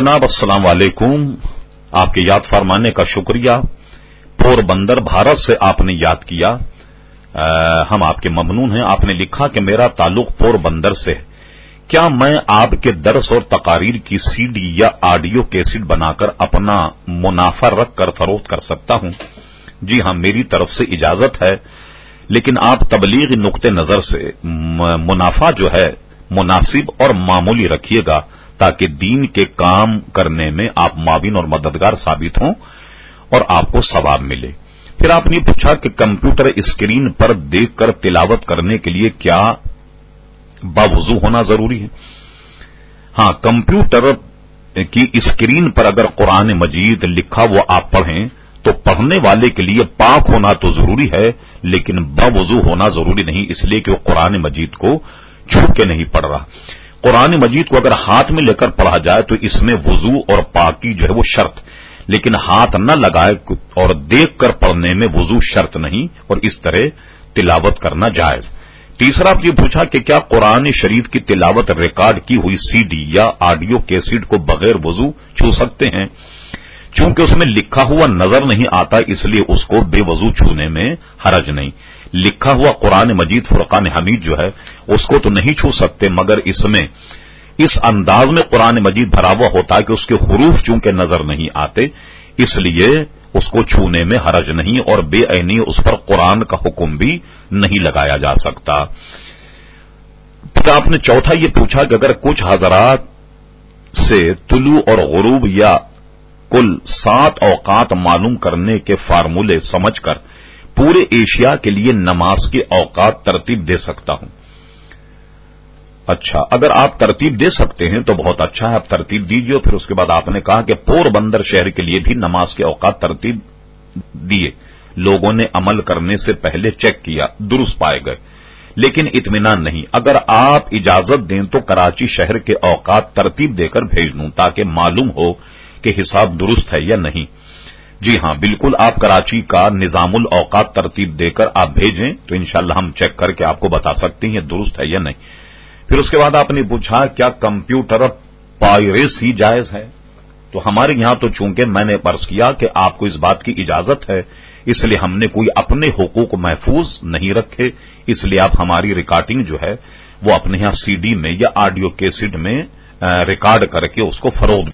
जनाब अस्सलाम वालेकुम। आपके याद फरमाने का शुक्रिया। पोरबंदर भारत से आपने याद किया। हम आपके ममनून हैं। आपने लिखा कि मेरा ताल्लुक पोरबंदर से है, क्या मैं आपके दर्स और तकारीर की सीडी या ऑडियो कैसेट बनाकर अपना मुनाफा रखकर फरोख्त कर सकता हूं? जी हां, मेरी तरफ से इजाजत है, लेकिन आप तबलीग नुक्ते नजर से मुनाफा जो है मुनासिब और मामूली रखिएगा, ताकि दीन के काम करने में आप माविन और मददगार साबित हों और आपको सवाब मिले। फिर आपने पूछा कि कंप्यूटर स्क्रीन पर देखकर तिलावत करने के लिए क्या बावजू होना जरूरी है? हां, कंप्यूटर की स्क्रीन पर अगर कुरान मजीद लिखा हुआ आप पढ़ें तो पढ़ने वाले के लिए पाक होना तो जरूरी है, लेकिन बावजू होना जरूरी नहीं, इसलिए कि वो कुरान मजीद को छू के नहीं पढ़ रहा। कुरान मजीद को अगर हाथ में लेकर पढ़ा जाए तो इसमें वजू और पाकी जो है वो शर्त, लेकिन हाथ न लगाए और देखकर पढ़ने में वजू शर्त नहीं, और इस तरह तिलावत करना जायज। तीसरा आप ये पूछा कि क्या कुरान शरीफ की तिलावत रिकॉर्ड की हुई सीडी या ऑडियो कैसेट को बगैर वजू छू सकते हैं? चूंकि उसमें लिखा हुआ नजर नहीं आता, इसलिए उसको बेवजू छूने में हरज नहीं। लिखा हुआ कुरान मजीद फुरकान हमीद जो है उसको तो नहीं छू सकते, मगर इसमें इस अंदाज में कुरान मजीद भरा हुआ होता है कि उसके हुरूफ चूंकि नजर नहीं आते, इसलिए उसको छूने में हरज नहीं, और बेअनी उस पर कुरान का हुक्म भी नहीं लगाया जा सकता। फिर आपने चौथा ये पूछा कि अगर कुछ हजरात से तुलू और गुरूब या कुल 7 औकात मालूम करने के फार्मूले समझकर पूरे एशिया के लिए नमाज के औकात तरतीब दे सकता हूं? अच्छा, अगर आप तरतीब दे सकते हैं तो बहुत अच्छा है, आप तरतीब दीजिए। फिर उसके बाद आपने कहा कि पोरबंदर शहर के लिए भी नमाज के औकात तरतीब दिए। लोगों ने अमल करने से पहले चेक किया, दुरुस्त पाए गए, लेकिन इत्मीनान नहीं। अगर आप इजाजत दें तो कराची शहर के औकात तरतीब देकर भेज दूं, ताकि मालूम हो कि हिसाब दुरुस्त है या नहीं। जी हां, बिल्कुल, आप कराची का निजामुल औकात तरतीब देकर आप भेजें तो इंशाअल्लाह हम चेक करके आपको बता सकते हैं दुरुस्त है या नहीं। फिर उसके बाद आपने पूछा क्या कंप्यूटर पायरेसी जायज है? तो हमारे यहां तो चूंकि मैंने पर्ज किया कि आपको इस बात की इजाजत है, इसलिए हमने कोई अपने हुकूक महफूज नहीं रखे, इसलिए आप हमारी रिकॉर्डिंग जो है वो अपने यहां सीडी में या ऑडियो कैसेट में रिकॉर्ड करके उसको फरोख्त